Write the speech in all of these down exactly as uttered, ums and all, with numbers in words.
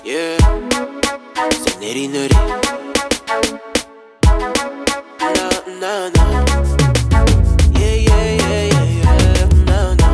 Yeah, c'est neri neri. Na na na. Yeah yeah yeah yeah yeah. Na na.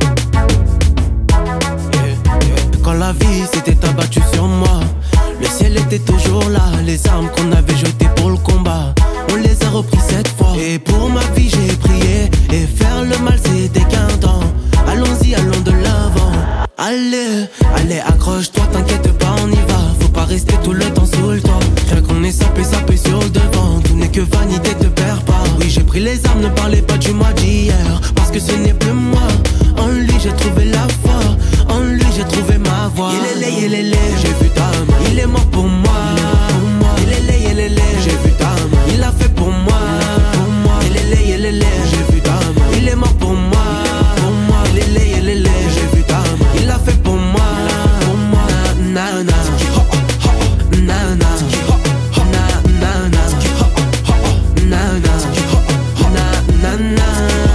Yeah yeah. Quand la vie s'était abattue sur moi, le ciel était toujours là. Les armes qu'on avait jetées pour le combat, on les a repris cette fois. Et pour ma vie j'ai prié, et faire le mal c'était qu'un temps. Allons-y, allons de l'avant. Allez, allez accroche-toi, t'inquiète pas on y va. Faut pas rester tout le temps sous le toit. Rien qu'on est sapé, sapé sur le devant. Tout n'est que vanité, te perds pas. Oui j'ai pris les armes, ne parlez pas du mois d'hier. Parce que ce n'est plus moi. En lui j'ai trouvé la foi, en lui j'ai trouvé ma voix. Il est laid, il est laid, j'ai vu ta main. Il est mort pour moi, il est laid, il est laid, j'ai vu ta main. Il a fait pour moi, il est laid, il est laid, j'ai vu ta main. Il est mort pour moi, il est laid, il est laid, j'ai vu ta main. Il a fait pour moi, na na na na na na na na na na na.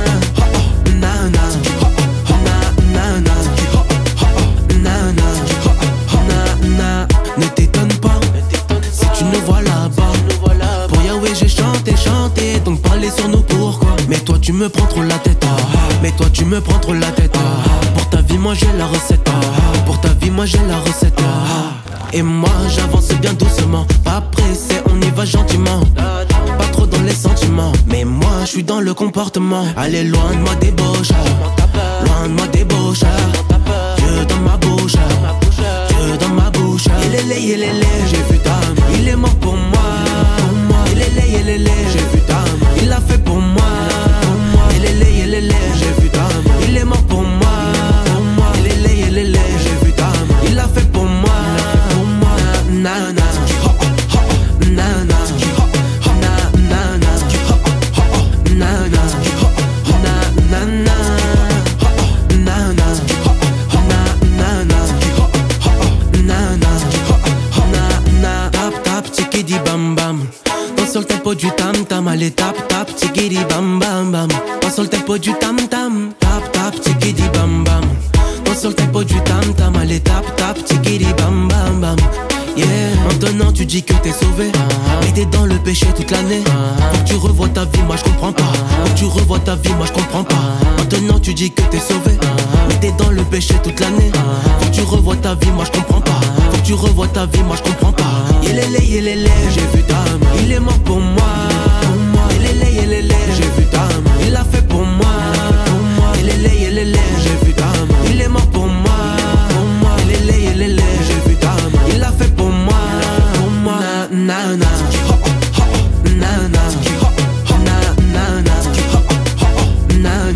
Ne t'étonne pas si tu nous vois là-bas. Pour Yahweh j'ai chanté, chanté, donc parlez sur nous pourquoi. Mais toi tu me prends trop la tête, mais toi tu me prends trop la tête. Pour ta vie moi j'ai la recette, pour ta vie moi j'ai la recette. Et moi j'avance bien doucement, pas pressé, on y va gentiment. Pas trop dans les sentiments, mais moi je suis dans le comportement. Allez loin de moi débauche, loin de moi débauche. Dieu dans ma bouche, Dieu dans ma bouche. Il est laid, il est laid, j'ai vu ta main. Il est mort pour moi, il est laid, il est laid, j'ai vu ta main. Il a fait pour moi, il est laid, il est laid, j'ai vu ta main. Il est mort pour moi, il est laid, il est laid, j'ai vu ta main. Il a fait pour moi, na na na na na na Tiki bam bam, danse sur le tempo du tam tam. Allez tap tap, tiki bam bam bam. Danse sur le tempo du tam tam. Tap tap, tiki bam bam. Danse sur le tempo du tam tam. Allez tap tap, tiki bam bam bam. Yeah, maintenant tu dis que t'es sauvé, mais t'es dans le péché toute l'année. Faut que tu revois ta vie, moi je comprends pas. Faut que tu revois ta vie, moi je comprends pas. Maintenant tu dis que t'es sauvé, mais t'es dans le péché toute l'année. Faut que tu revois ta vie, moi je comprends pas. Faut que tu revois ta vie, moi je comprends pas. Il est laid, il est laid, j'ai vu ta main. Il est mort pour moi, il est laid, il est laid, j'ai vu ta main. Il a fait pour moi, il est laid, il est laid, j'ai vu ta main. Il est mort pour moi, il est laid, il est laid, j'ai vu ta main. Il a fait pour moi, na na na na na na na na na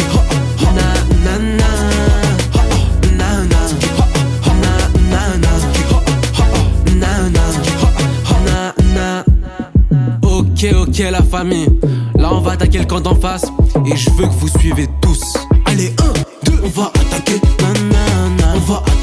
na. Ok ok la famille, là on va attaquer le camp d'en face et je veux que vous suivez tous. Allez un, deux, on va attaquer, na na na. On va attaquer.